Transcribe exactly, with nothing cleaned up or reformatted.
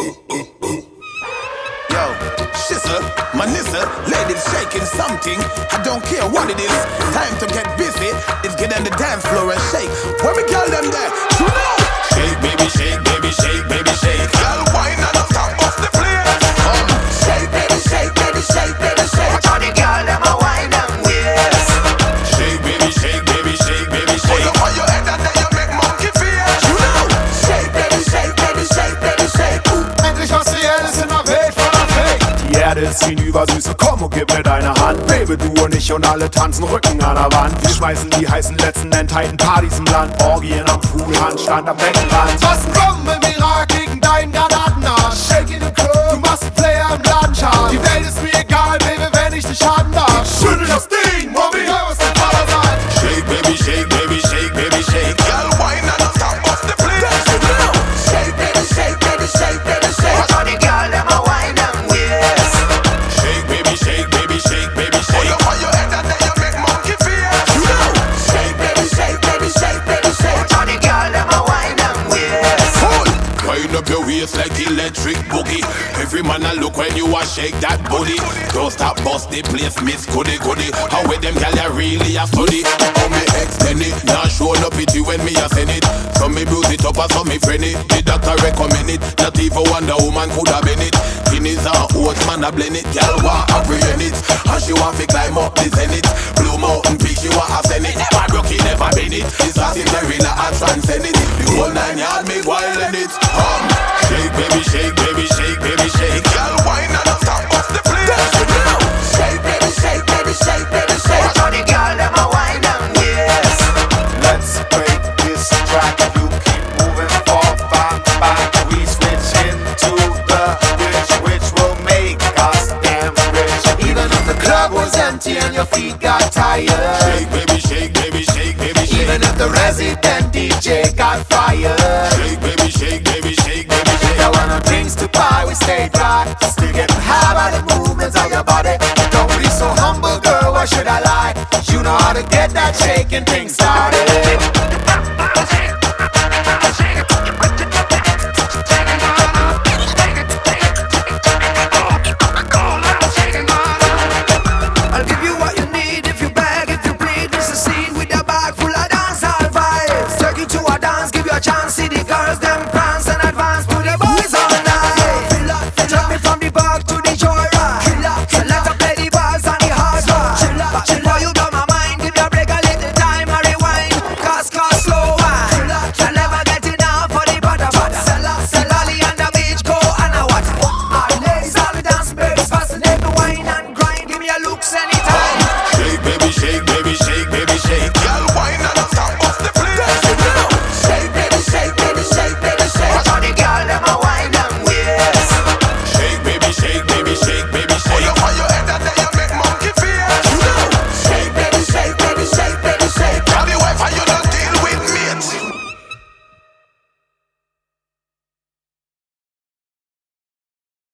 Yo, shissa, manissa, ladies shaking something. I don't care what it is. Time to get busy. Let's get on the dance floor and shake. Where we call them there? You know. Shake, baby, shake, baby, shake, baby, shake. Girl, why not stop off the place? Um, shake, baby, shake, baby, shake, baby, shake. Watch how the girl them a wine and waist. Shake, baby, shake, baby, shake, baby, shake. Put up on your head and then you make monkey face. You know. Shake, baby, shake, baby, shake, baby, shake. Endlich was Reelles in der Welt voller Fake. Die Erde ist hinüber, Süße, komm und gib mir deine Hand. Baby, du und ich und alle tanzen Rücken an der Wand. Wir schmeißen die heißen letzten Endheiten Partys im Land. Orgien am Pool, Handstand am Beckenrand. Was ein Bomben im Irak gegen deinen Granatenarsch. Shake in the Club, du machst einen Player im Ladenschal. Die Welt ist mir egal, Baby, wenn ich dich haben darf. Schüttel das Ding, Mommy, hör was dein Vater sagt. Shake, baby, shake, baby, shake, baby, shake. Girl, why not stop off the place? Shake, baby, shake, baby, shake, baby, shake. Watch how the girl them a wine and waist. Shake, baby, shake, baby, shake, baby, shake. Put up on your head and then you make monkey face. You know. Shake, baby, shake, baby, shake, baby, shake. Watch how the girl them a wine and waist. Hold. Wind up your waist like electric boogie. Every man a look when you a shake that booty. Don't stop bust the place, miss goody goody. How with them gal ya really a study. How me extend it, now show no pity when me a send it. So me bruise it up and so me friend it. The doctor recommend it. Not even Wonder Woman could have been it. Guineas and oats man a blend it. Gal want apprehend it, and she want to climb up the zenith. Blue Mountain Peak she want to send it. Never broke it, never been it. It's a Cinderella I transcend it. The whole nine yard me wild in it. Um, shake baby, shake baby, shake baby, shake. Gal why not stop off the place? Shake baby, shake baby, shake baby, shake. Watch how the girl them a wine and waist. Let's break this track. You keep moving forward, back, back. We switch into the rich, which will make us damn rich. Even if the club was empty and your feet got tired. Shake baby, shake baby, shake baby, shake. Even if the resident D J got fired. Shake baby, shake baby, shake baby, shake. There were no drinks to buy, we stayed dry. Still getting high by the movements of your body. Don't be so humble, girl, why should I lie? You know how to get that shaking thing started.